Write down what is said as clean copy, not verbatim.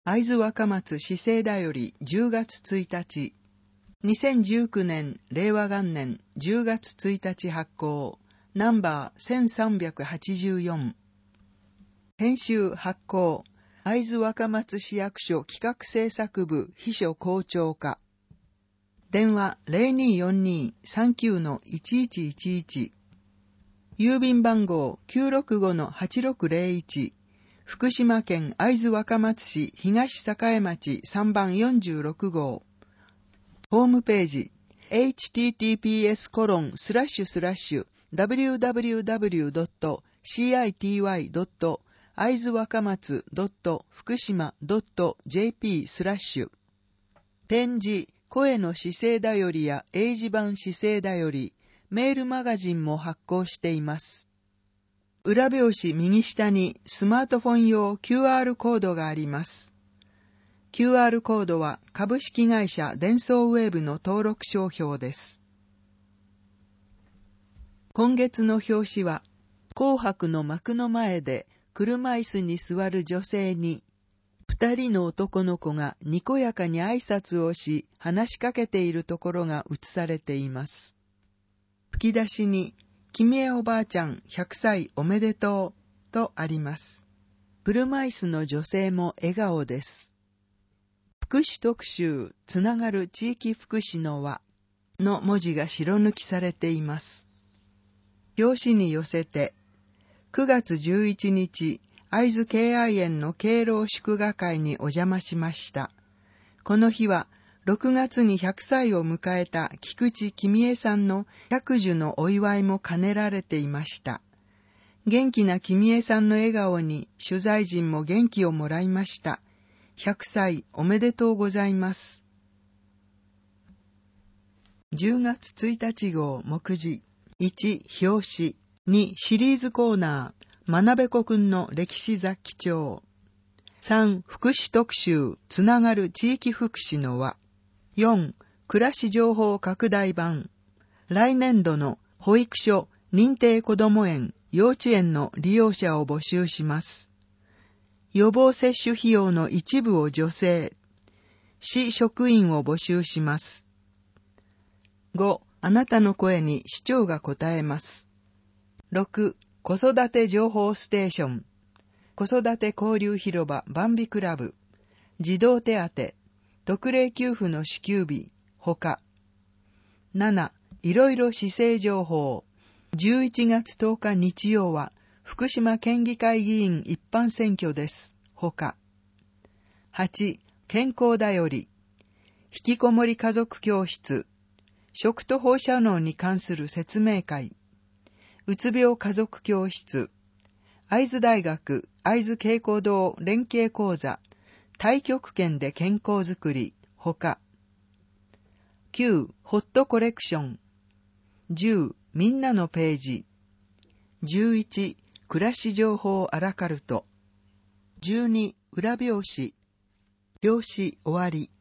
会津若松市政だより10月1日。2019年令和元年10月1日発行。ナンバー1384。編集発行。会津若松市役所企画制作部秘書校長課。電話 0242-39-1111。郵便番号 965-8601。福島県会津若松市東栄町3番46号。ホームページ https://www.city.会津若松福島 .jp/ 展示声の市政だよりや英字版市政だよりメールマガジンも発行しています。裏表紙右下にスマートフォン用 QR コードがあります。QR コードは株式会社デンソーウェーブの登録商標です。今月の表紙は紅白の幕の前で車椅子に座る女性に二人の男の子がにこやかに挨拶をし話しかけているところが写されています。吹き出しに君へおばあちゃん100歳おめでとうとあります。車椅子の女性も笑顔です。福祉特集つながる地域福祉の輪の文字が白抜きされています。表紙に寄せて9月11日、会津敬愛園の敬老祝賀会にお邪魔しました。この日は、6月に100歳を迎えた菊池君江さんの百寿のお祝いも兼ねられていました。元気な君江さんの笑顔に取材陣も元気をもらいました。100歳おめでとうございます。10月1日号目次1表紙2シリーズコーナー学べこくんの歴史雑記帳3福祉特集つながる地域福祉の輪4暮らし情報拡大版来年度の保育所認定こども園幼稚園の利用者を募集します。予防接種費用の一部を助成市職員を募集します。5あなたの声に市長が答えます。6子育て情報ステーション子育て交流広場バンビクラブ児童手当特例給付の支給日ほか7いろいろ市政情報11月10日日曜は福島県議会議員一般選挙ですほか8健康だより引きこもり家族教室食と放射能に関する説明会うつ病家族教室会津大学会津啓光堂連携講座太極拳で健康づくりほか9ホットコレクション10みんなのページ11暮らし情報アラカルト12裏表紙表紙終わり